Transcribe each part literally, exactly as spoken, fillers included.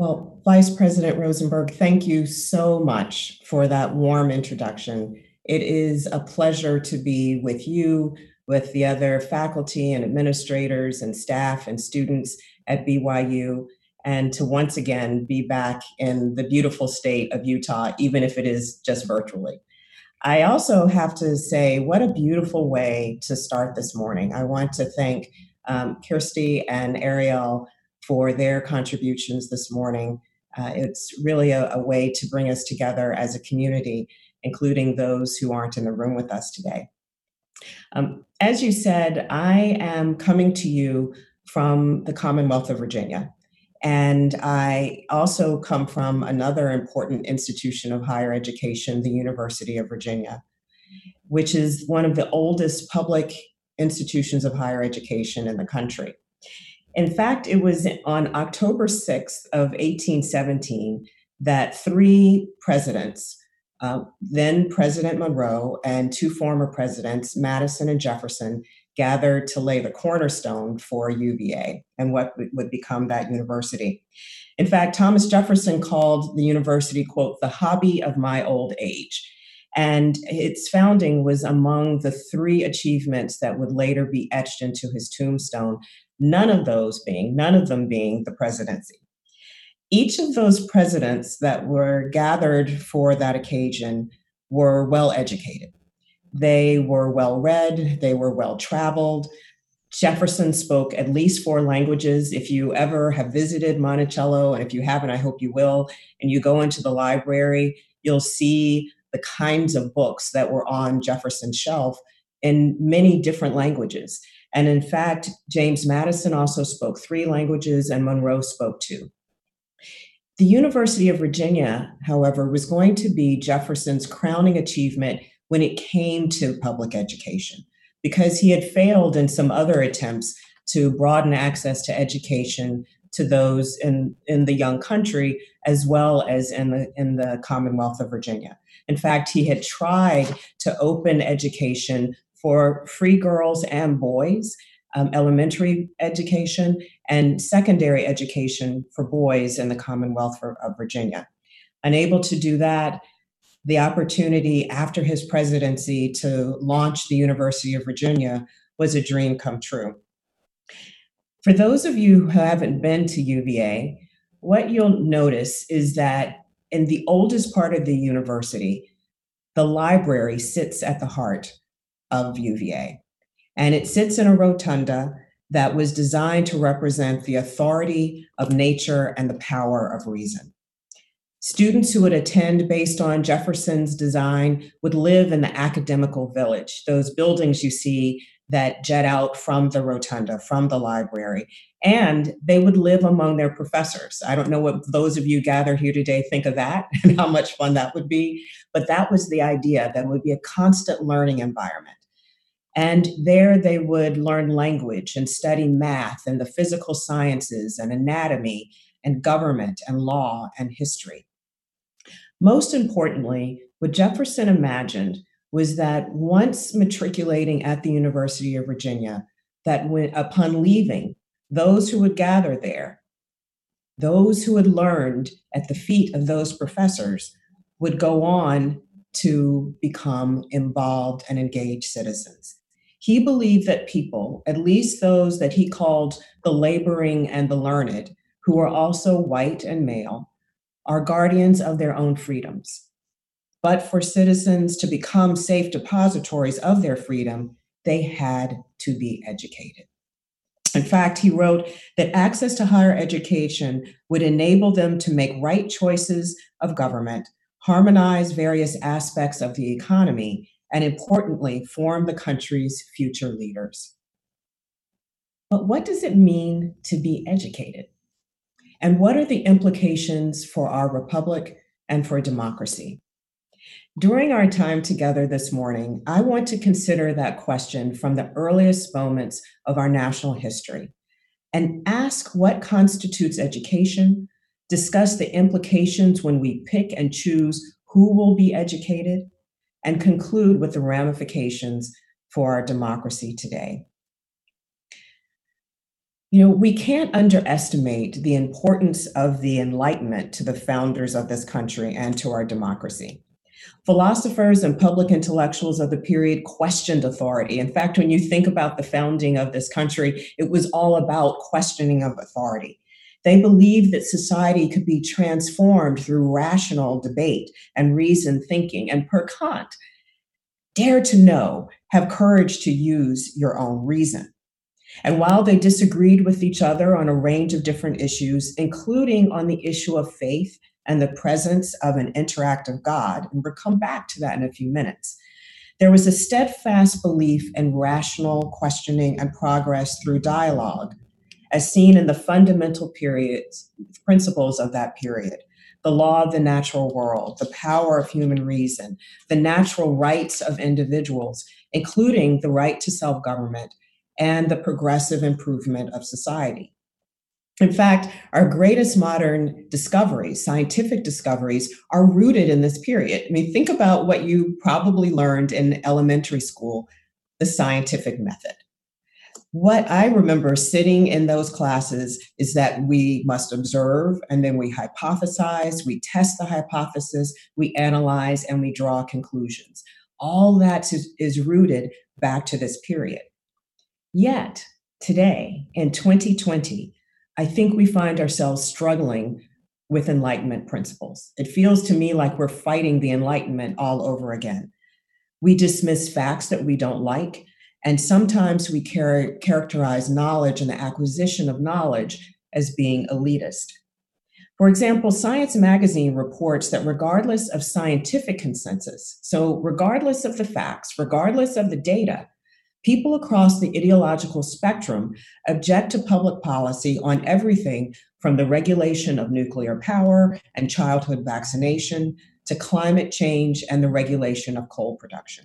Well, Vice President Rosenberg, thank you so much for that warm introduction. It is a pleasure to be with you, with the other faculty and administrators and staff and students at B Y U, and to once again be back in the beautiful state of Utah, even if it is just virtually. I also have to say, what a beautiful way to start this morning. I want to thank um, Kirsty and Ariel for their contributions this morning. Uh, it's really a, a way to bring us together as a community, including those who aren't in the room with us today. Um, as you said, I am coming to you from the Commonwealth of Virginia. And I also come from another important institution of higher education, the University of Virginia, which is one of the oldest public institutions of higher education in the country. In fact, it was on October sixth of eighteen seventeen that three presidents, uh, then President Monroe and two former presidents, Madison and Jefferson, gathered to lay the cornerstone for U V A and what would become that university. In fact, Thomas Jefferson called the university, quote, the hobby of my old age. And its founding was among the three achievements that would later be etched into his tombstone, none of those being, none of them being the presidency. Each of those presidents that were gathered for that occasion were well educated. They were well read, they were well traveled. Jefferson spoke at least four languages. If you ever have visited Monticello, and if you haven't, I hope you will, and you go into the library, you'll see the kinds of books that were on Jefferson's shelf in many different languages. And in fact, James Madison also spoke three languages and Monroe spoke two. The University of Virginia, however, was going to be Jefferson's crowning achievement when it came to public education, because he had failed in some other attempts to broaden access to education to those in, in the young country, as well as in the, in the Commonwealth of Virginia. In fact, he had tried to open education for free girls and boys, um, elementary education, and secondary education for boys in the Commonwealth of Virginia. Unable to do that, the opportunity after his presidency to launch the University of Virginia was a dream come true. For those of you who haven't been to U V A, what you'll notice is that in the oldest part of the university, the library sits at the heart of U V A. And it sits in a rotunda that was designed to represent the authority of nature and the power of reason. Students who would attend based on Jefferson's design would live in the academical village, those buildings you see that jet out from the rotunda, from the library, and they would live among their professors. I don't know what those of you gathered here today think of that and how much fun that would be, but that was the idea, that it would be a constant learning environment. And there they would learn language and study math and the physical sciences and anatomy and government and law and history. Most importantly, what Jefferson imagined was that once matriculating at the University of Virginia, that when upon leaving, those who would gather there, those who had learned at the feet of those professors, would go on to become involved and engaged citizens. He believed that people, at least those that he called the laboring and the learned, who were also white and male, are guardians of their own freedoms. But for citizens to become safe depositories of their freedom, they had to be educated. In fact, he wrote that access to higher education would enable them to make right choices of government, harmonize various aspects of the economy, and importantly, form the country's future leaders. But what does it mean to be educated? And what are the implications for our republic and for democracy? During our time together this morning, I want to consider that question from the earliest moments of our national history and ask what constitutes education, discuss the implications when we pick and choose who will be educated, and conclude with the ramifications for our democracy today. You know, we can't underestimate the importance of the Enlightenment to the founders of this country and to our democracy. Philosophers and public intellectuals of the period questioned authority. In fact, when you think about the founding of this country, it was all about questioning of authority. They believed that society could be transformed through rational debate and reasoned thinking. And per Kant, dare to know, have courage to use your own reason. And while they disagreed with each other on a range of different issues, including on the issue of faith and the presence of an interactive God, and we'll come back to that in a few minutes, there was a steadfast belief in rational questioning and progress through dialogue, as seen in the fundamental periods, principles of that period. The law of the natural world, the power of human reason, the natural rights of individuals, including the right to self-government, and the progressive improvement of society. In fact, our greatest modern discoveries, scientific discoveries, are rooted in this period. I mean, think about what you probably learned in elementary school, the scientific method. What I remember sitting in those classes is that we must observe, and then we hypothesize, we test the hypothesis, we analyze, and we draw conclusions. All that is, is rooted back to this period. Yet, today, in twenty twenty, I think we find ourselves struggling with Enlightenment principles. It feels to me like we're fighting the Enlightenment all over again. We dismiss facts that we don't like, and sometimes we char- characterize knowledge and the acquisition of knowledge as being elitist. For example, Science Magazine reports that regardless of scientific consensus, so regardless of the facts, regardless of the data, people across the ideological spectrum object to public policy on everything from the regulation of nuclear power and childhood vaccination to climate change and the regulation of coal production.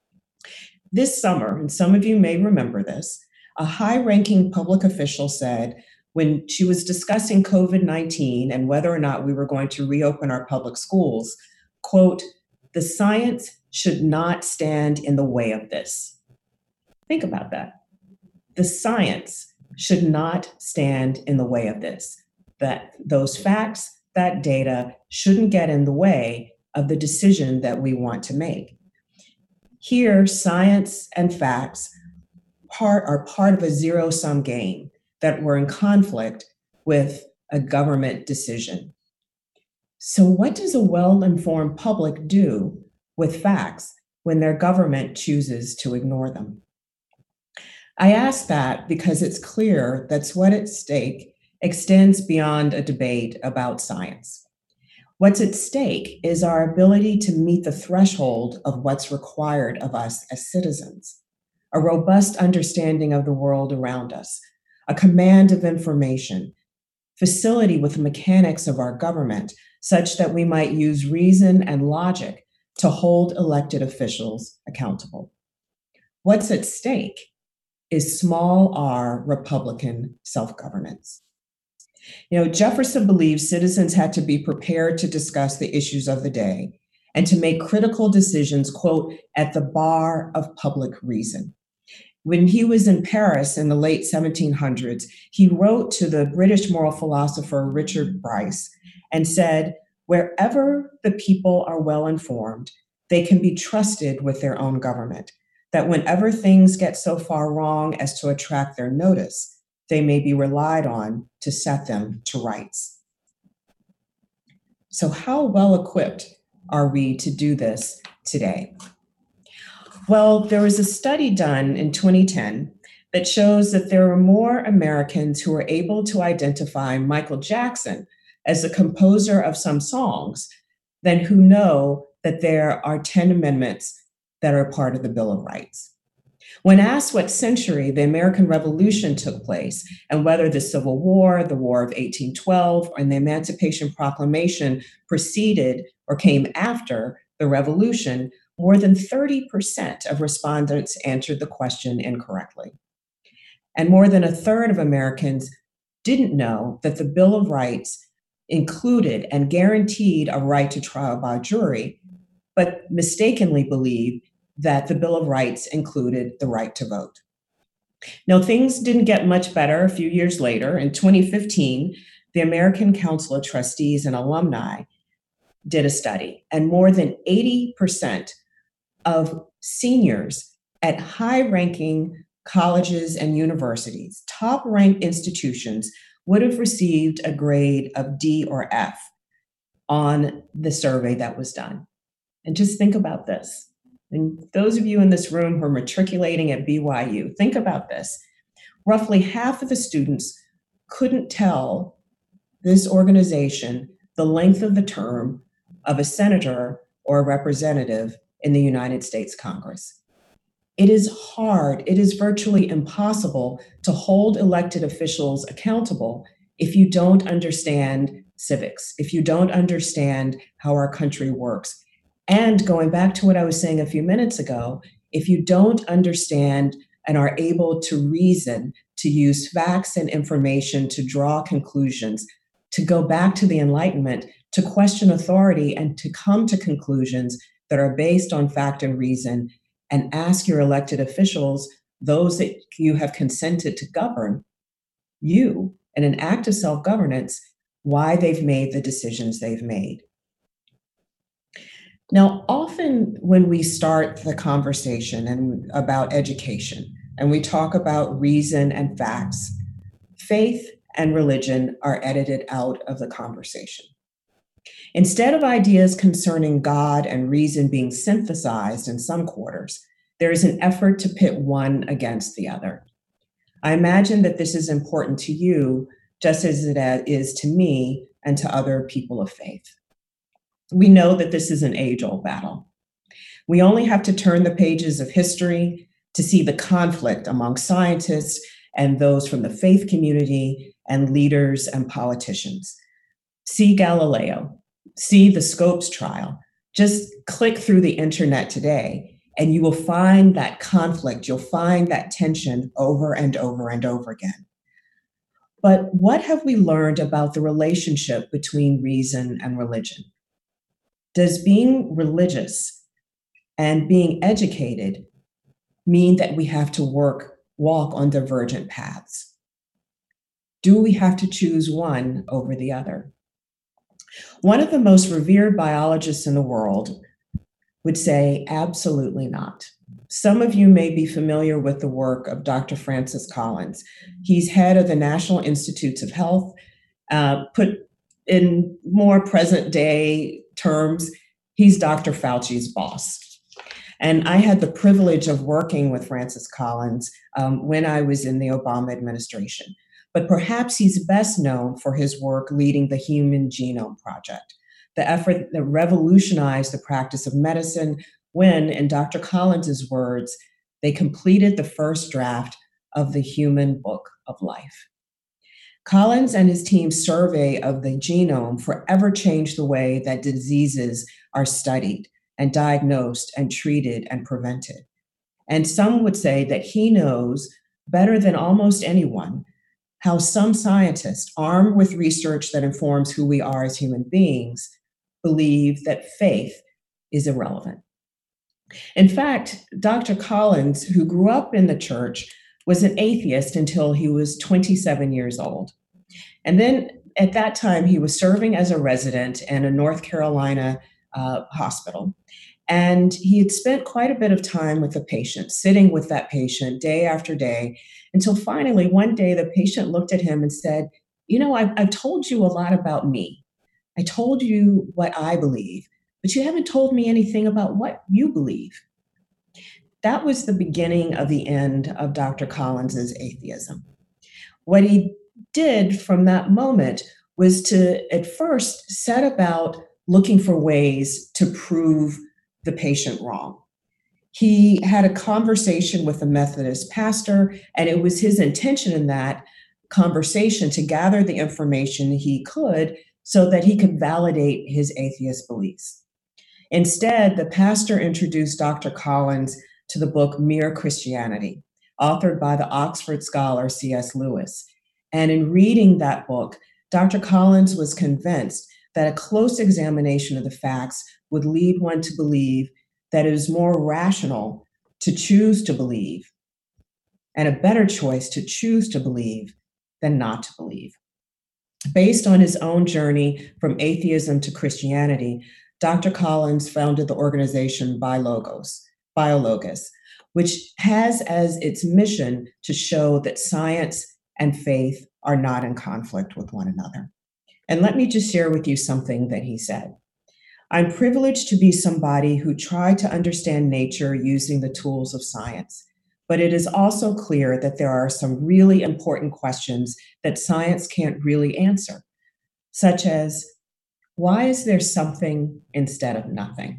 This summer, and some of you may remember this, a high-ranking public official said when she was discussing COVID nineteen and whether or not we were going to reopen our public schools, quote, "The science should not stand in the way of this." Think about that. The science should not stand in the way of this. That those facts, that data shouldn't get in the way of the decision that we want to make. Here, science and facts part, are part of a zero-sum game that were in conflict with a government decision. So what does a well-informed public do with facts when their government chooses to ignore them? I ask that because it's clear that what's at stake extends beyond a debate about science. What's at stake is our ability to meet the threshold of what's required of us as citizens, a robust understanding of the world around us, a command of information, facility with the mechanics of our government, such that we might use reason and logic to hold elected officials accountable. What's at stake is small r Republican self-governance. You know, Jefferson believed citizens had to be prepared to discuss the issues of the day and to make critical decisions, quote, at the bar of public reason. When he was in Paris in the late seventeen hundreds, he wrote to the British moral philosopher Richard Bryce and said, "Wherever the people are well informed, they can be trusted with their own government, that whenever things get so far wrong as to attract their notice, they may be relied on to set them to rights." So how well equipped are we to do this today? Well, there was a study done in twenty ten that shows that there are more Americans who are able to identify Michael Jackson as a composer of some songs than who know that there are ten amendments that are part of the Bill of Rights. When asked what century the American Revolution took place and whether the Civil War, the War of eighteen twelve, and the Emancipation Proclamation preceded or came after the Revolution, more than thirty percent of respondents answered the question incorrectly. And more than a third of Americans didn't know that the Bill of Rights included and guaranteed a right to trial by jury, but mistakenly believed that the Bill of Rights included the right to vote. Now, things didn't get much better a few years later. In twenty fifteen, the American Council of Trustees and Alumni did a study, and more than eighty percent of seniors at high-ranking colleges and universities, top-ranked institutions, would have received a grade of D or F on the survey that was done. And just think about this. And those of you in this room who are matriculating at B Y U, think about this. Roughly half of the students couldn't tell this organization the length of the term of a senator or a representative in the United States Congress. It is hard, it is virtually impossible to hold elected officials accountable if you don't understand civics, if you don't understand how our country works. And going back to what I was saying a few minutes ago, if you don't understand and are able to reason, to use facts and information to draw conclusions, to go back to the Enlightenment, to question authority and to come to conclusions that are based on fact and reason, and ask your elected officials, those that you have consented to govern you in an act of self-governance, why they've made the decisions they've made. Now, often when we start the conversation and about education, and we talk about reason and facts, faith and religion are edited out of the conversation. Instead of ideas concerning God and reason being synthesized in some quarters, there is an effort to pit one against the other. I imagine that this is important to you, just as it is to me and to other people of faith. We know that this is an age-old battle. We only have to turn the pages of history to see the conflict among scientists and those from the faith community and leaders and politicians. See Galileo, see the Scopes trial. Just click through the internet today and you will find that conflict, you'll find that tension over and over and over again. But what have we learned about the relationship between reason and religion? Does being religious and being educated mean that we have to work, walk on divergent paths? Do we have to choose one over the other? One of the most revered biologists in the world would say, absolutely not. Some of you may be familiar with the work of Doctor Francis Collins. He's head of the National Institutes of Health. Uh, put in more present day terms, he's Doctor Fauci's boss. And I had the privilege of working with Francis Collins um, when I was in the Obama administration. But perhaps he's best known for his work leading the Human Genome Project, the effort that revolutionized the practice of medicine when, in Doctor Collins's words, they completed the first draft of the Human Book of Life. Collins and his team's survey of the genome forever changed the way that diseases are studied and diagnosed and treated and prevented. And some would say that he knows better than almost anyone how some scientists, armed with research that informs who we are as human beings, believe that faith is irrelevant. In fact, Doctor Collins, who grew up in the church, was an atheist until he was twenty-seven years old. And then at that time, he was serving as a resident in a North Carolina uh, hospital. And he had spent quite a bit of time with the patient, sitting with that patient day after day, until finally one day the patient looked at him and said, you know, I've, I've told you a lot about me. I told you what I believe, but you haven't told me anything about what you believe. That was the beginning of the end of Doctor Collins's atheism. What he did from that moment was to, at first, set about looking for ways to prove the patient wrong. He had a conversation with a Methodist pastor, and it was his intention in that conversation to gather the information he could so that he could validate his atheist beliefs. Instead, the pastor introduced Doctor Collins to the book Mere Christianity, authored by the Oxford scholar C S Lewis. And in reading that book, Doctor Collins was convinced that a close examination of the facts would lead one to believe that it is more rational to choose to believe and a better choice to choose to believe than not to believe. Based on his own journey from atheism to Christianity, Doctor Collins founded the organization Biologos, Biologos, which has as its mission to show that science and faith are not in conflict with one another. And let me just share with you something that he said. I'm privileged to be somebody who tried to understand nature using the tools of science. But it is also clear that there are some really important questions that science can't really answer, such as, why is there something instead of nothing?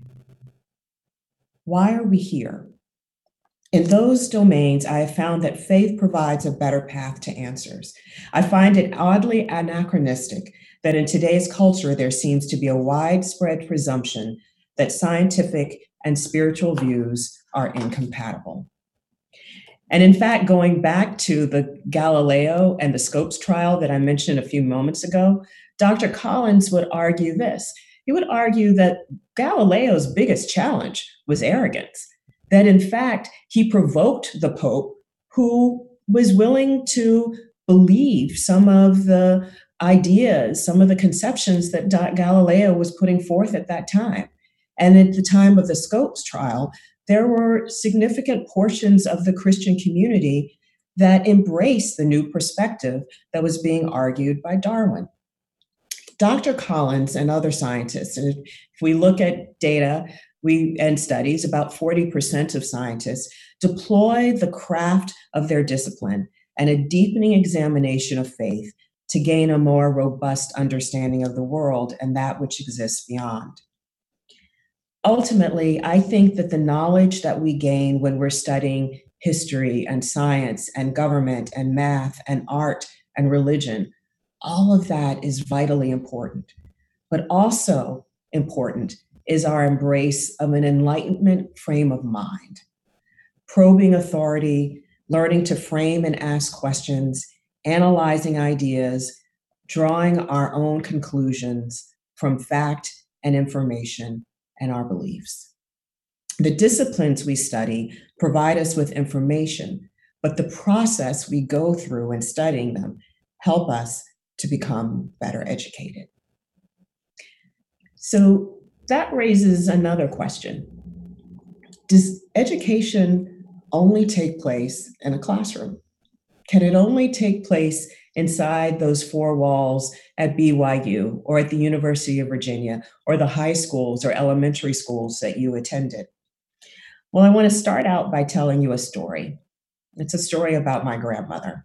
Why are we here? In those domains, I have found that faith provides a better path to answers. I find it oddly anachronistic that in today's culture, there seems to be a widespread presumption that scientific and spiritual views are incompatible. And in fact, going back to the Galileo and the Scopes trial that I mentioned a few moments ago, Doctor Collins would argue this. He would argue that Galileo's biggest challenge was arrogance, that in fact, he provoked the Pope, who was willing to believe some of the ideas, some of the conceptions that Galileo was putting forth at that time. And at the time of the Scopes trial, there were significant portions of the Christian community that embraced the new perspective that was being argued by Darwin. Doctor Collins and other scientists, and if we look at data we, and studies, about forty percent of scientists deploy the craft of their discipline and a deepening examination of faith to gain a more robust understanding of the world and that which exists beyond. Ultimately, I think that the knowledge that we gain when we're studying history and science and government and math and art and religion, all of that is vitally important. But also important is our embrace of an enlightenment frame of mind, probing authority, learning to frame and ask questions, analyzing ideas, drawing our own conclusions from fact and information and our beliefs. The disciplines we study provide us with information, but the process we go through in studying them help us to become better educated. So that raises another question. Does education only take place in a classroom? Can it only take place inside those four walls at B Y U or at the University of Virginia or the high schools or elementary schools that you attended? Well, I want to start out by telling you a story. It's a story about my grandmother.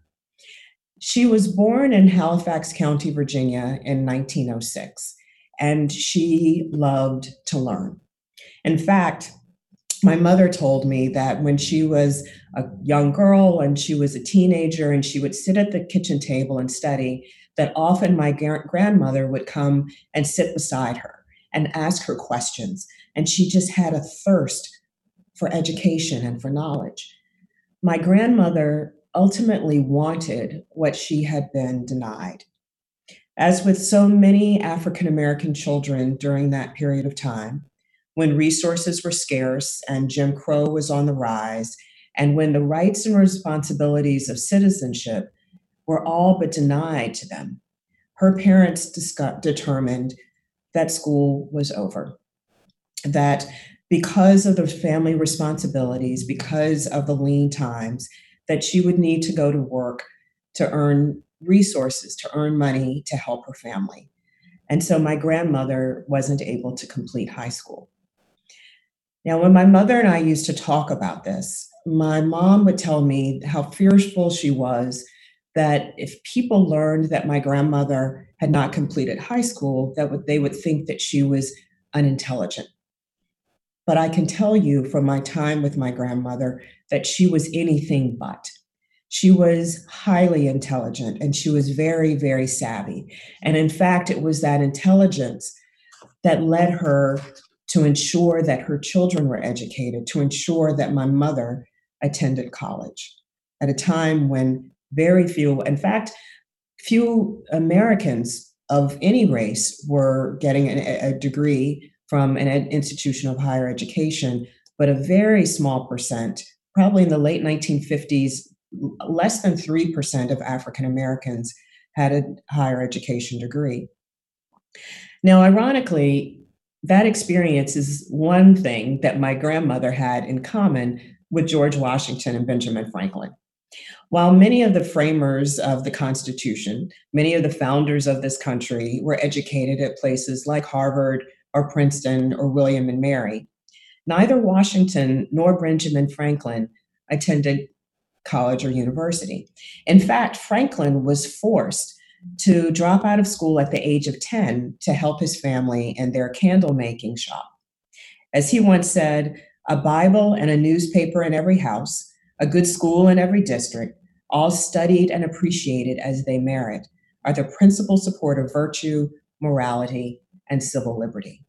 She was born in Halifax County, Virginia in nineteen oh six, and she loved to learn. In fact, my mother told me that when she was a young girl and she was a teenager and she would sit at the kitchen table and study, that often my grandmother would come and sit beside her and ask her questions. And she just had a thirst for education and for knowledge. My grandmother ultimately wanted what she had been denied. As with so many African American children during that period of time, when resources were scarce and Jim Crow was on the rise, and when the rights and responsibilities of citizenship were all but denied to them, her parents discuss- determined that school was over. That because of the family responsibilities, because of the lean times, that she would need to go to work to earn resources, to earn money to help her family. And so my grandmother wasn't able to complete high school. Now, when my mother and I used to talk about this, my mom would tell me how fearful she was that if people learned that my grandmother had not completed high school, that would, they would think that she was unintelligent. But I can tell you from my time with my grandmother that she was anything but. She was highly intelligent and she was very, very savvy. And in fact, it was that intelligence that led her to ensure that her children were educated, to ensure that my mother attended college at a time when very few, in fact, few Americans of any race were getting a, a degree from an ed- institution of higher education, but a very small percent, probably in the late nineteen fifties, less than three percent of African Americans had a higher education degree. Now, ironically, that experience is one thing that my grandmother had in common with George Washington and Benjamin Franklin. While many of the framers of the Constitution, many of the founders of this country were educated at places like Harvard or Princeton or William and Mary, neither Washington nor Benjamin Franklin attended college or university. In fact, Franklin was forced to drop out of school at the age of ten to help his family in their candle making shop. As he once said, a Bible and a newspaper in every house, a good school in every district, all studied and appreciated as they merit, are the principal support of virtue, morality, and civil liberty.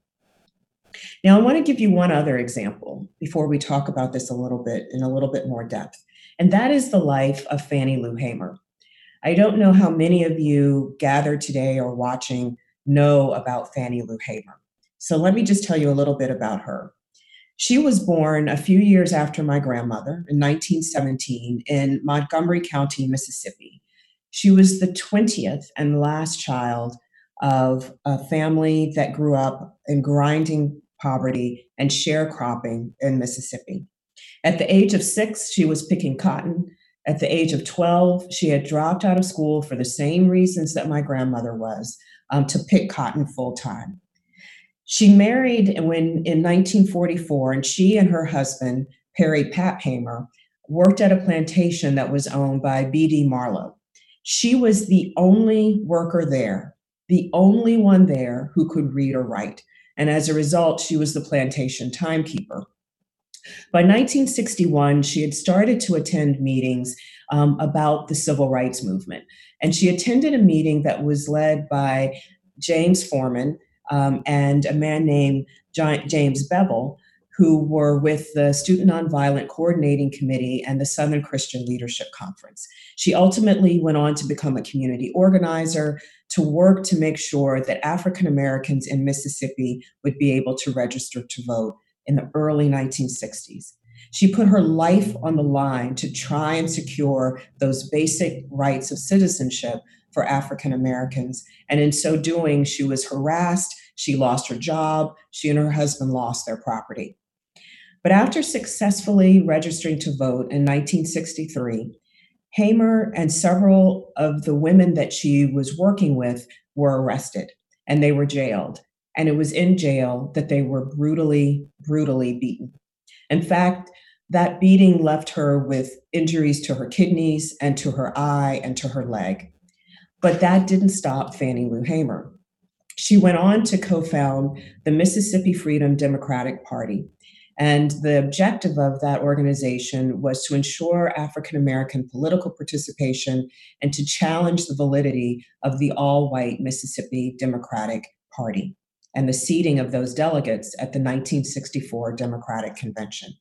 Now, I want to give you one other example before we talk about this a little bit in a little bit more depth, and that is the life of Fannie Lou Hamer. I don't know how many of you gathered today or watching know about Fannie Lou Hamer. So let me just tell you a little bit about her. She was born a few years after my grandmother in nineteen seventeen in Montgomery County, Mississippi. She was the twentieth and last child of a family that grew up in grinding poverty and sharecropping in Mississippi. At the age of six, she was picking cotton. At the age of twelve, she had dropped out of school for the same reasons that my grandmother was, um, to pick cotton full time. She married when in nineteen forty-four, and she and her husband, Perry Pap Hamer, worked at a plantation that was owned by B D Marlowe. She was the only worker there, the only one there who could read or write. And as a result, she was the plantation timekeeper. By nineteen sixty-one, she had started to attend meetings um, about the civil rights movement. And she attended a meeting that was led by James Forman um, and a man named John, James Bevel, who were with the Student Nonviolent Coordinating Committee and the Southern Christian Leadership Conference. She ultimately went on to become a community organizer to work to make sure that African Americans in Mississippi would be able to register to vote in the early nineteen sixties. She put her life on the line to try and secure those basic rights of citizenship for African Americans. And in so doing, she was harassed, she lost her job, she and her husband lost their property. But after successfully registering to vote in nineteen sixty-three, Hamer and several of the women that she was working with were arrested and they were jailed. And it was in jail that they were brutally, brutally beaten. In fact, that beating left her with injuries to her kidneys and to her eye and to her leg. But that didn't stop Fannie Lou Hamer. She went on to co-found the Mississippi Freedom Democratic Party. And the objective of that organization was to ensure African American political participation and to challenge the validity of the all-white Mississippi Democratic Party and the seating of those delegates at the nineteen sixty-four Democratic Convention.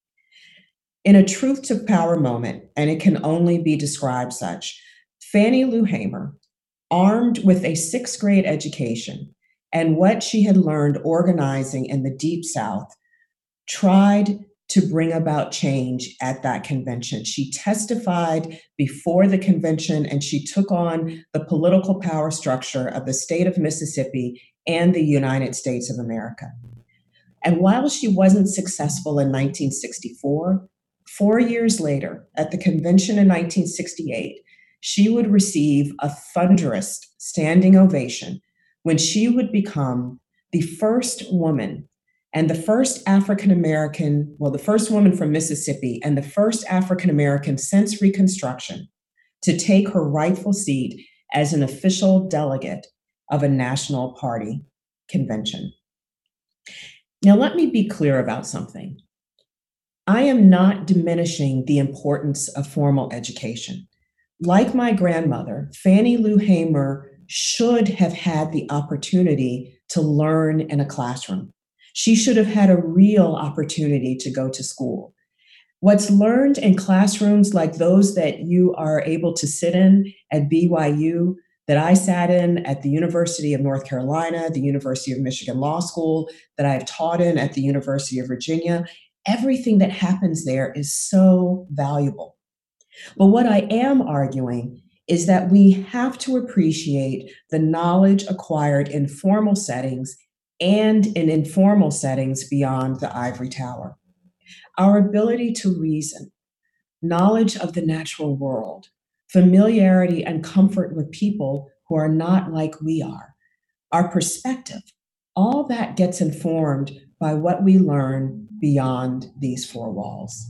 In a truth to power moment, and it can only be described such, Fannie Lou Hamer, armed with a sixth grade education and what she had learned organizing in the Deep South, tried to bring about change at that convention. She testified before the convention and she took on the political power structure of the state of Mississippi and the United States of America. And while she wasn't successful in nineteen sixty-four, four years later, at the convention in nineteen sixty-eight, she would receive a thunderous standing ovation when she would become the first woman and the first African American, well, the first woman from Mississippi and the first African American since Reconstruction to take her rightful seat as an official delegate of a national party convention. Now, let me be clear about something. I am not diminishing the importance of formal education. Like my grandmother, Fannie Lou Hamer should have had the opportunity to learn in a classroom. She should have had a real opportunity to go to school. What's learned in classrooms like those that you are able to sit in at B Y U, that I sat in at the University of North Carolina, the University of Michigan Law School, that I've taught in at the University of Virginia, everything that happens there is so valuable. But what I am arguing is that we have to appreciate the knowledge acquired in formal settings and in informal settings beyond the ivory tower. Our ability to reason, knowledge of the natural world, familiarity and comfort with people who are not like we are, our perspective, all that gets informed by what we learn beyond these four walls.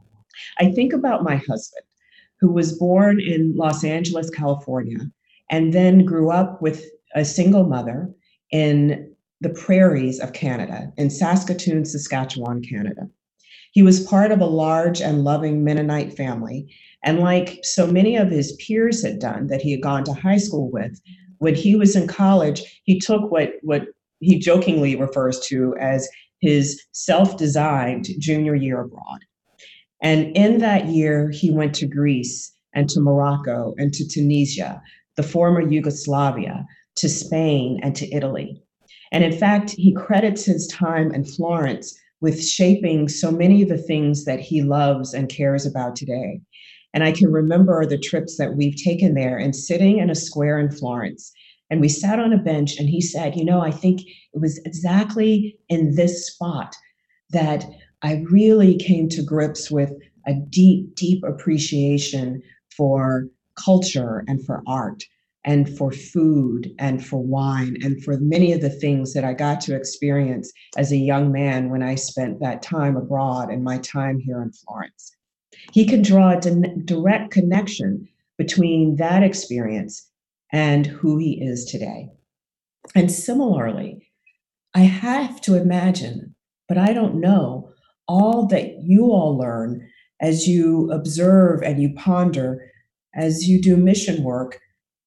I think about my husband, who was born in Los Angeles, California, and then grew up with a single mother in the prairies of Canada, in Saskatoon, Saskatchewan, Canada. He was part of a large and loving Mennonite family. And like so many of his peers had done that he had gone to high school with, when he was in college, he took what, what he jokingly refers to as his self designed junior year abroad. And in that year, he went to Greece and to Morocco and to Tunisia, the former Yugoslavia, to Spain and to Italy. And in fact, he credits his time in Florence with shaping so many of the things that he loves and cares about today. And I can remember the trips that we've taken there and sitting in a square in Florence. And we sat on a bench and he said, you know, I think it was exactly in this spot that I really came to grips with a deep, deep appreciation for culture and for art and for food and for wine and for many of the things that I got to experience as a young man when I spent that time abroad and my time here in Florence. He can draw a di- direct connection between that experience and who he is today. And similarly, I have to imagine, but I don't know, all that you all learn as you observe and you ponder, as you do mission work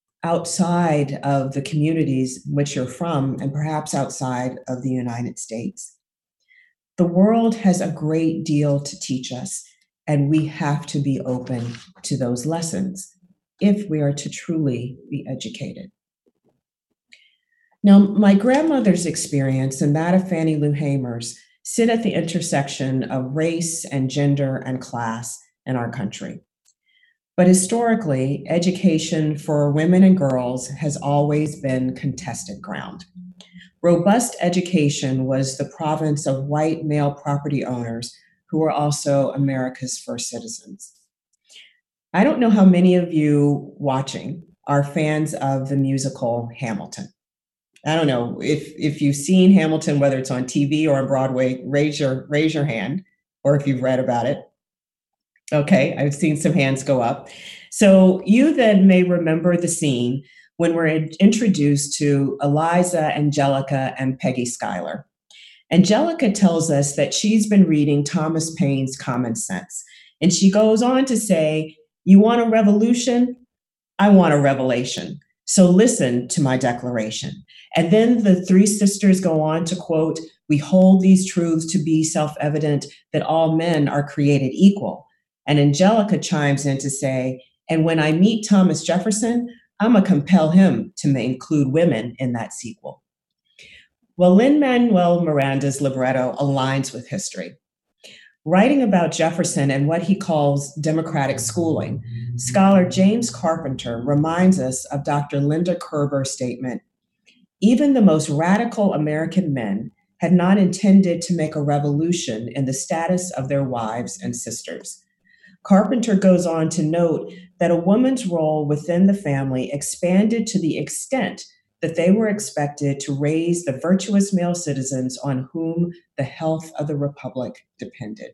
outside of the communities in which you're from, and perhaps outside of the United States. The world has a great deal to teach us, and we have to be open to those lessons if we are to truly be educated. Now, my grandmother's experience and that of Fannie Lou Hamer's sit at the intersection of race and gender and class in our country. But historically, education for women and girls has always been contested ground. Robust education was the province of white male property owners who were also America's first citizens. I don't know how many of you watching are fans of the musical Hamilton. I don't know if if you've seen Hamilton, whether it's on T V or on Broadway, raise your raise your hand, or if you've read about it. Okay, I've seen some hands go up. So you then may remember the scene when we're in- introduced to Eliza, Angelica, and Peggy Schuyler. Angelica tells us that she's been reading Thomas Paine's Common Sense. And she goes on to say, "You want a revolution? I want a revelation. So listen to my declaration." And then the three sisters go on to quote, "We hold these truths to be self evident that all men are created equal." And Angelica chimes in to say, "And when I meet Thomas Jefferson, I'm going to compel him to include women in that sequel." Well, Lin-Manuel Miranda's libretto aligns with history. Writing about Jefferson and what he calls democratic schooling, scholar James Carpenter reminds us of Doctor Linda Kerber's statement, "Even the most radical American men had not intended to make a revolution in the status of their wives and sisters." Carpenter goes on to note that a woman's role within the family expanded to the extent that they were expected to raise the virtuous male citizens on whom the health of the republic depended.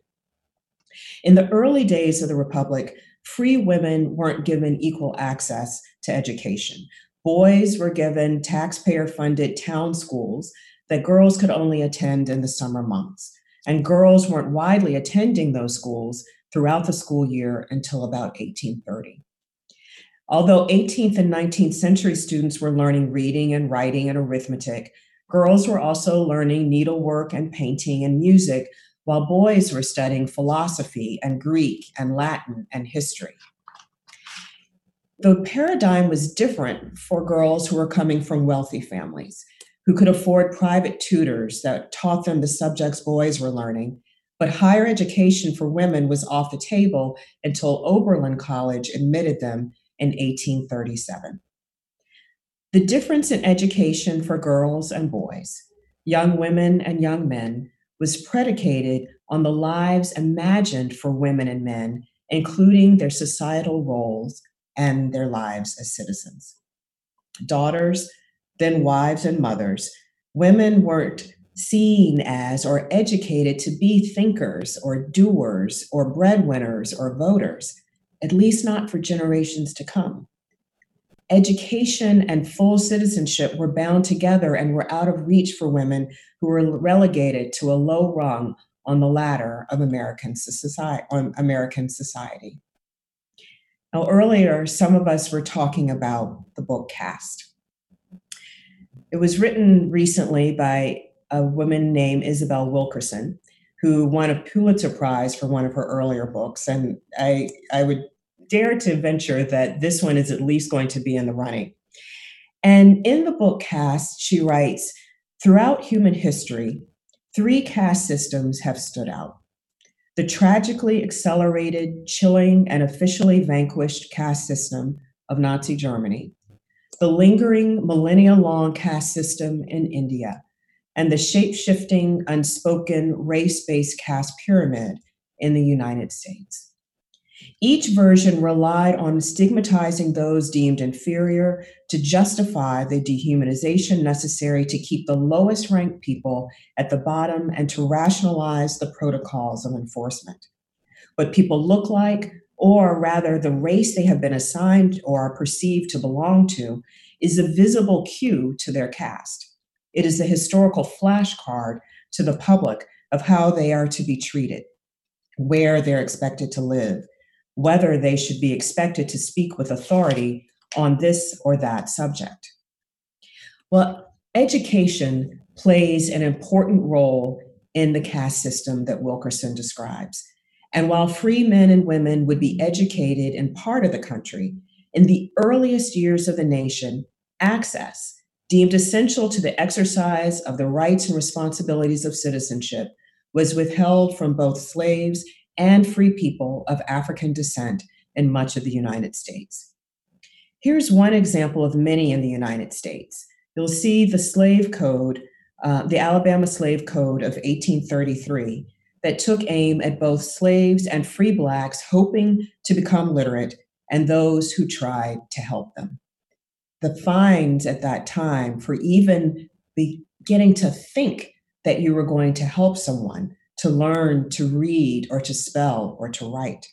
In the early days of the republic, free women weren't given equal access to education. Boys were given taxpayer funded town schools that girls could only attend in the summer months. And girls weren't widely attending those schools throughout the school year until about eighteen thirty. Although eighteenth and nineteenth century students were learning reading and writing and arithmetic, girls were also learning needlework and painting and music, while boys were studying philosophy and Greek and Latin and history. The paradigm was different for girls who were coming from wealthy families, who could afford private tutors that taught them the subjects boys were learning, But higher education for women was off the table until Oberlin College admitted them in eighteen thirty-seven. The difference in education for girls and boys, young women and young men, was predicated on the lives imagined for women and men, including their societal roles and their lives as citizens. Daughters, then wives and mothers, women weren't seen as or educated to be thinkers or doers or breadwinners or voters, at least not for generations to come. Education and full citizenship were bound together and were out of reach for women who were relegated to a low rung on the ladder of American society. On American society. Now, earlier, some of us were talking about the book Caste. It was written recently by a woman named Isabel Wilkerson, who won a Pulitzer Prize for one of her earlier books. And I, I would dare to venture that this one is at least going to be in the running. And in the book Caste, she writes, throughout human history, three caste systems have stood out. The tragically accelerated, chilling, and officially vanquished caste system of Nazi Germany, the lingering millennia-long caste system in India, and the shape-shifting, unspoken, race-based caste pyramid in the United States. Each version relied on stigmatizing those deemed inferior to justify the dehumanization necessary to keep the lowest ranked people at the bottom and to rationalize the protocols of enforcement. What people look like, or rather the race they have been assigned or are perceived to belong to, is a visible cue to their caste. It is a historical flashcard to the public of how they are to be treated, where they're expected to live, whether they should be expected to speak with authority on this or that subject. Well, education plays an important role in the caste system that Wilkerson describes. And while free men and women would be educated in part of the country, in the earliest years of the nation, access, deemed essential to the exercise of the rights and responsibilities of citizenship, was withheld from both slaves and free people of African descent in much of the United States. Here's one example of many in the United States. You'll see the slave code, uh, the Alabama Slave Code of eighteen thirty-three, that took aim at both slaves and free Blacks hoping to become literate and those who tried to help them. The fines at that time for even beginning to think that you were going to help someone to learn to read or to spell or to write.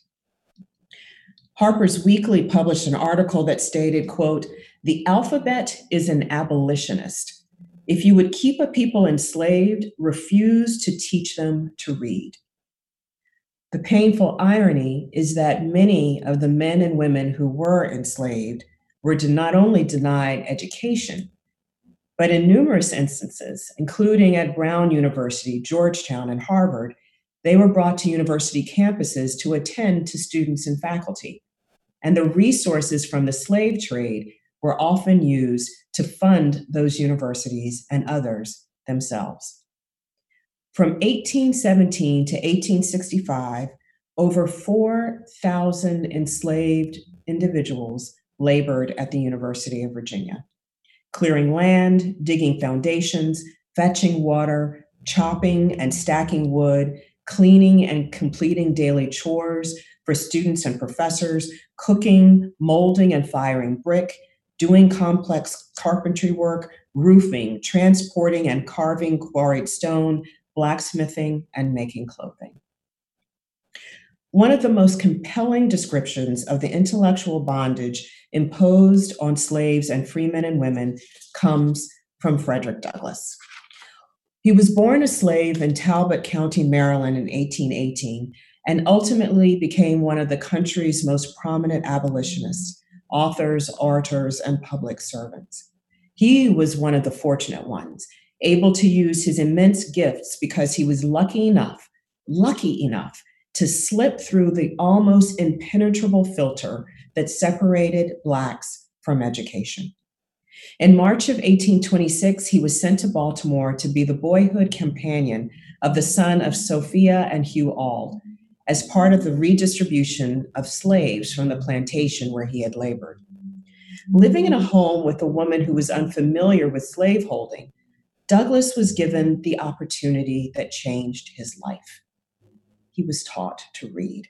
Harper's Weekly published an article that stated, quote, "The alphabet is an abolitionist. If you would keep a people enslaved, refuse to teach them to read." The painful irony is that many of the men and women who were enslaved were not only denied education, but in numerous instances, including at Brown University, Georgetown, and Harvard, they were brought to university campuses to attend to students and faculty. And the resources from the slave trade were often used to fund those universities and others themselves. From eighteen seventeen to eighteen sixty-five, over four thousand enslaved individuals labored at the University of Virginia, clearing land, digging foundations, fetching water, chopping and stacking wood, cleaning and completing daily chores for students and professors, cooking, molding and firing brick, doing complex carpentry work, roofing, transporting and carving quarried stone, blacksmithing, and making clothing. One of the most compelling descriptions of the intellectual bondage imposed on slaves and free men and women comes from Frederick Douglass. He was born a slave in Talbot County, Maryland in eighteen eighteen, and ultimately became one of the country's most prominent abolitionists, authors, orators, and public servants. He was one of the fortunate ones, able to use his immense gifts because he was lucky enough, lucky enough to slip through the almost impenetrable filter that separated Blacks from education. In March of eighteen twenty-six, he was sent to Baltimore to be the boyhood companion of the son of Sophia and Hugh Auld as part of the redistribution of slaves from the plantation where he had labored. Living in a home with a woman who was unfamiliar with slaveholding, Douglass was given the opportunity that changed his life. He was taught to read.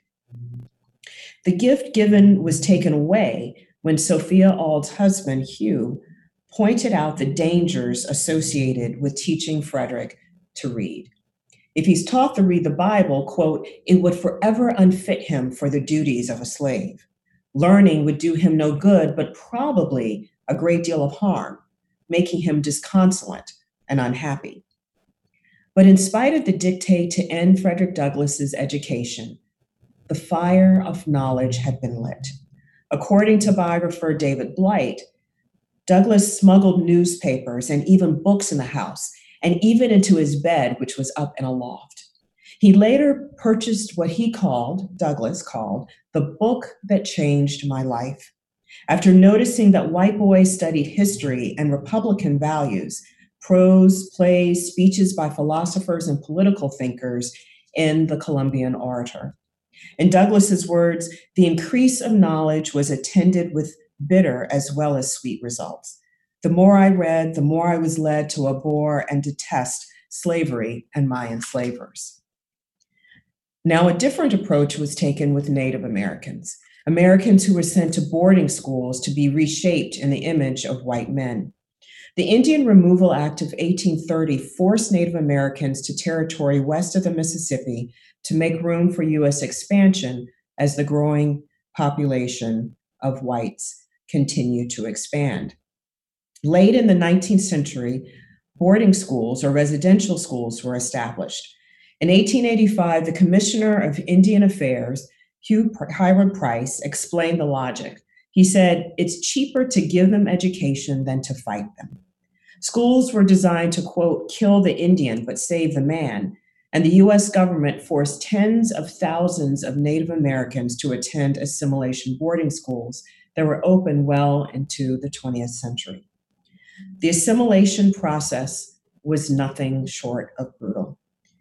The gift given was taken away when Sophia Auld's husband, Hugh, pointed out the dangers associated with teaching Frederick to read. If he's taught to read the Bible, quote, it would forever unfit him for the duties of a slave. Learning would do him no good, but probably a great deal of harm, making him disconsolate and unhappy. But in spite of the dictate to end Frederick Douglass's education, the fire of knowledge had been lit. According to biographer David Blight, Douglass smuggled newspapers and even books in the house, and even into his bed, which was up in a loft. He later purchased what he called, Douglass called, the book that changed my life. After noticing that white boys studied history and Republican values, prose, plays, speeches by philosophers and political thinkers in the Columbian Orator. In Douglass's words, the increase of knowledge was attended with bitter as well as sweet results. The more I read, the more I was led to abhor and detest slavery and my enslavers. Now, a different approach was taken with Native Americans, Americans who were sent to boarding schools to be reshaped in the image of white men. The Indian Removal Act of eighteen thirty forced Native Americans to territory west of the Mississippi to make room for U S expansion as the growing population of whites continued to expand. Late in the nineteenth century, boarding schools or residential schools were established. In eighteen eighty-five, the Commissioner of Indian Affairs, Hugh Hiram Price, explained the logic. He said, it's cheaper to give them education than to fight them. Schools were designed to, quote, kill the Indian but save the man, and the U S government forced tens of thousands of Native Americans to attend assimilation boarding schools that were open well into the twentieth century. The assimilation process was nothing short of brutal.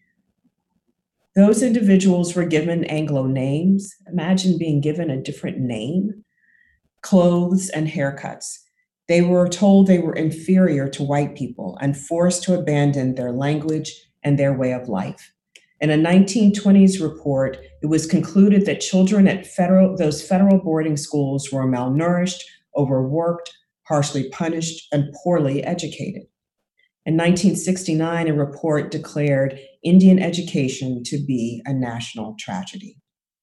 Those individuals were given Anglo names. Imagine being given a different name, clothes, and haircuts. They were told they were inferior to white people and forced to abandon their language and their way of life. In a nineteen twenties report, it was concluded that children at federal, those federal boarding schools were malnourished, overworked, harshly punished, and poorly educated. In nineteen sixty-nine, a report declared Indian education to be a national tragedy.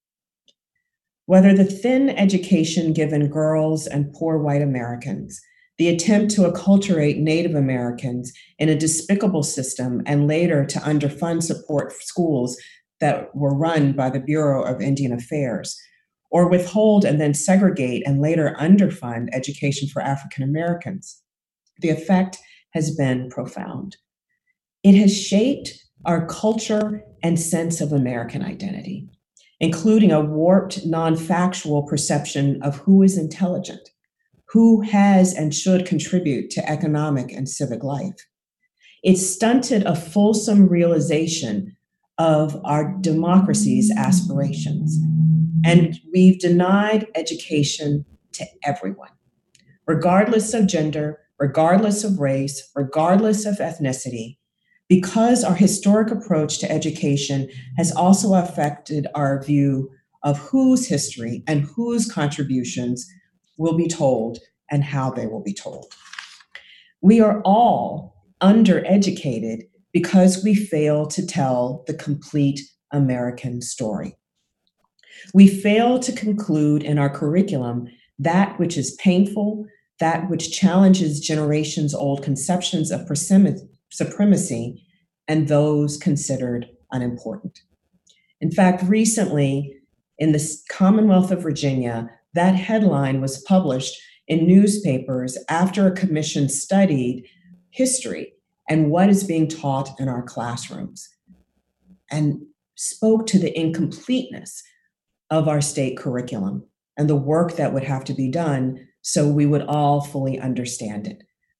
Whether the thin education given girls and poor white Americans, the attempt to acculturate Native Americans in a despicable system, and later to underfund support schools that were run by the Bureau of Indian Affairs, or withhold and then segregate and later underfund education for African Americans, the effect has been profound. It has shaped our culture and sense of American identity, including a warped, non-factual perception of who is intelligent, who has and should contribute to economic and civic life. It stunted a fulsome realization of our democracy's aspirations. And we've denied education to everyone, regardless of gender, regardless of race, regardless of ethnicity, because our historic approach to education has also affected our view of whose history and whose contributions will be told and how they will be told. We are all undereducated because we fail to tell the complete American story. We fail to conclude in our curriculum that which is painful, that which challenges generations old conceptions of supremacy, and those considered unimportant. In fact, recently in the Commonwealth of Virginia, that headline was published in newspapers after a commission studied history and what is being taught in our classrooms, and spoke to the incompleteness of our state curriculum and the work that would have to be done so we would all fully understand it.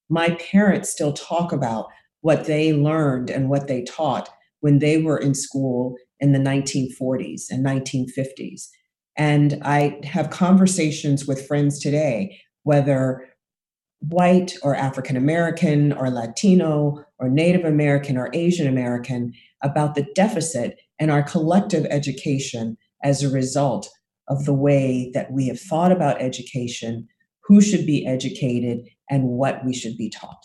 My parents still talk about what they learned and what they taught when they were in school in the nineteen forties and nineteen fifties. And I have conversations with friends today, whether white or African American or Latino or Native American or Asian American, about the deficit in our collective education as a result of the way that we have thought about education, who should be educated, and what we should be taught.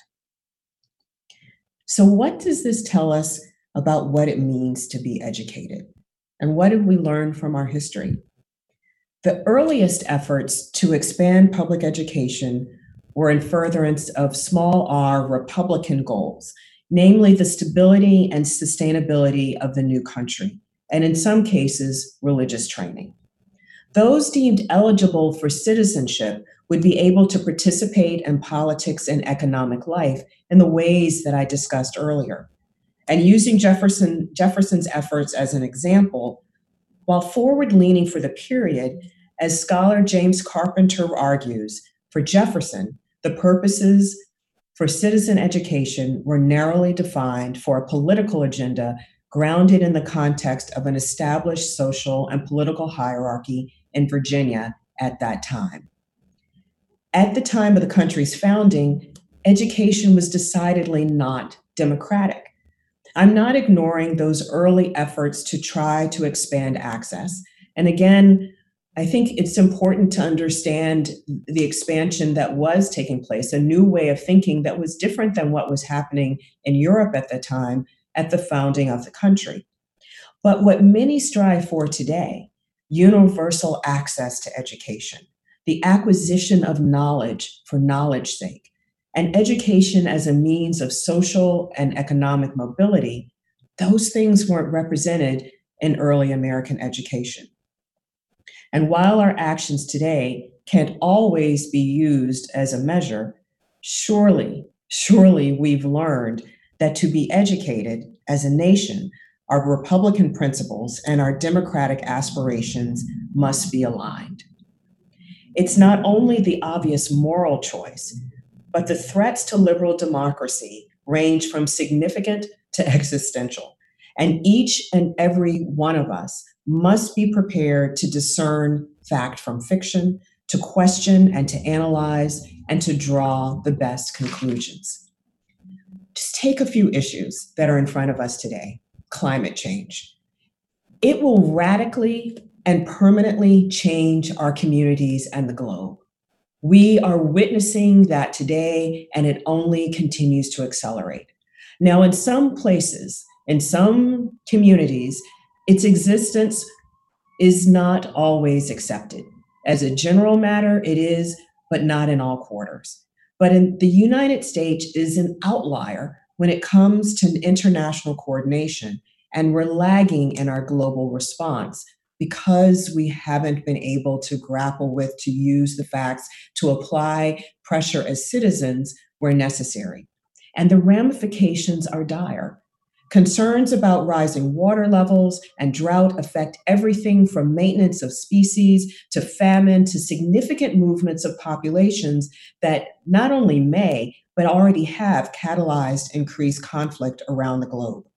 So, what does this tell us about what it means to be educated? And what did we learn from our history? The earliest efforts to expand public education were in furtherance of small r Republican goals, namely the stability and sustainability of the new country, and in some cases, religious training. Those deemed eligible for citizenship would be able to participate in politics and economic life in the ways that I discussed earlier. And using Jefferson, Jefferson's efforts as an example, while forward leaning for the period, as scholar James Carpenter argues, for Jefferson, the purposes for citizen education were narrowly defined for a political agenda grounded in the context of an established social and political hierarchy in Virginia at that time. At the time of the country's founding, education was decidedly not democratic. I'm not ignoring those early efforts to try to expand access. And again, I think it's important to understand the expansion that was taking place, a new way of thinking that was different than what was happening in Europe at the time at the founding of the country. But what many strive for today, universal access to education, the acquisition of knowledge for knowledge's sake, and education as a means of social and economic mobility, those things weren't represented in early American education. And while our actions today can't always be used as a measure, surely, surely we've learned that to be educated as a nation, our Republican principles and our democratic aspirations must be aligned. It's not only the obvious moral choice, but the threats to liberal democracy range from significant to existential. And each and every one of us must be prepared to discern fact from fiction, to question and to analyze, and to draw the best conclusions. Just take a few issues that are in front of us today. Climate change. It will radically and permanently change our communities and the globe. We are witnessing that today, and it only continues to accelerate. Now, in some places, in some communities, its existence is not always accepted. As a general matter, it is, but not in all quarters. But in the United States is an outlier when it comes to international coordination, and we're lagging in our global response because we haven't been able to grapple with, to use the facts, to apply pressure as citizens where necessary. And the ramifications are dire. Concerns about rising water levels and drought affect everything from maintenance of species to famine to significant movements of populations that not only may, but already have catalyzed increased conflict around the globe.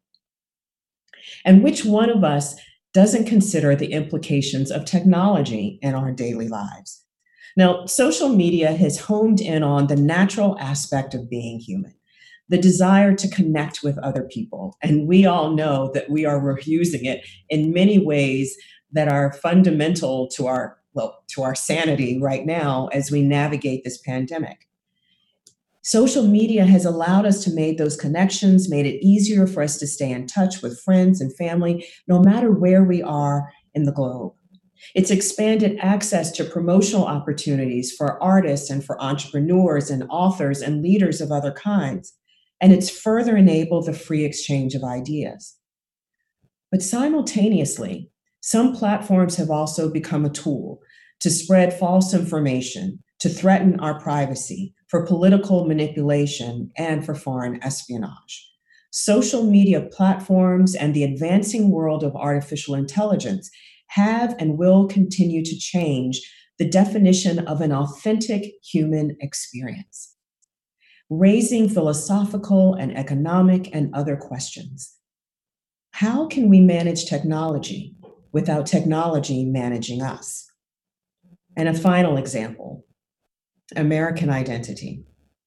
And which one of us doesn't consider the implications of technology in our daily lives? Now, social media has homed in on the natural aspect of being human, the desire to connect with other people. And we all know that we are using it in many ways that are fundamental to our, well, to our sanity right now as we navigate this pandemic. Social media has allowed us to make those connections, made it easier for us to stay in touch with friends and family, no matter where we are in the globe. It's expanded access to promotional opportunities for artists and for entrepreneurs and authors and leaders of other kinds. And it's further enabled the free exchange of ideas. But simultaneously, some platforms have also become a tool to spread false information, to threaten our privacy, for political manipulation, and for foreign espionage. Social media platforms and the advancing world of artificial intelligence have and will continue to change the definition of an authentic human experience. raising philosophical and economic and other questions. How can we manage technology without technology managing us? And a final example, American identity.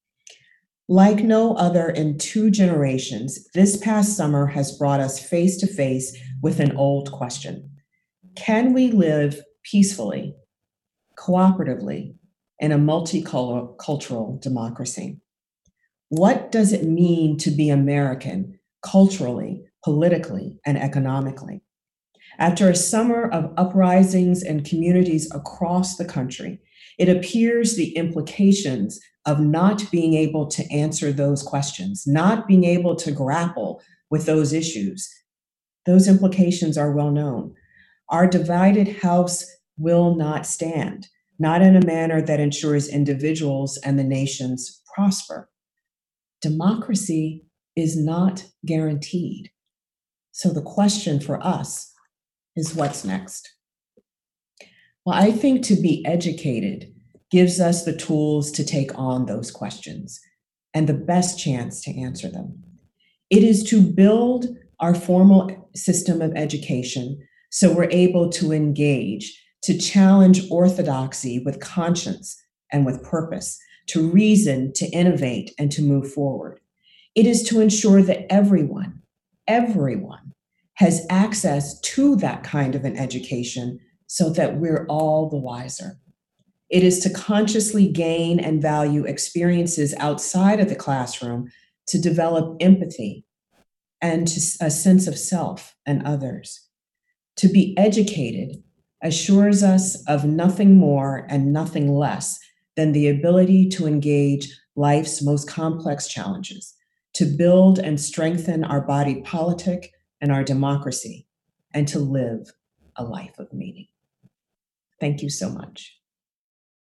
Like no other in two generations, this past summer has brought us face to face with an old question. Can we live peacefully, cooperatively, in a multicultural democracy? What does it mean to be American culturally, politically, and economically? After a summer of uprisings in communities across the country, it appears the implications of not being able to answer those questions, not being able to grapple with those issues, those implications are well known. Our divided house will not stand, not in a manner that ensures individuals and the nations prosper. Democracy is not guaranteed. So the question for us is what's next? Well, I think to be educated gives us the tools to take on those questions and the best chance to answer them. It is to build our formal system of education so we're able to engage, to challenge orthodoxy with conscience and with purpose, to reason, to innovate, and to move forward. It is to ensure that everyone, everyone has access to that kind of an education so that we're all the wiser. It is to consciously gain and value experiences outside of the classroom to develop empathy and to a sense of self and others. To be educated assures us of nothing more and nothing less than the ability to engage life's most complex challenges, to build and strengthen our body politic and our democracy, and to live a life of meaning. Thank you so much.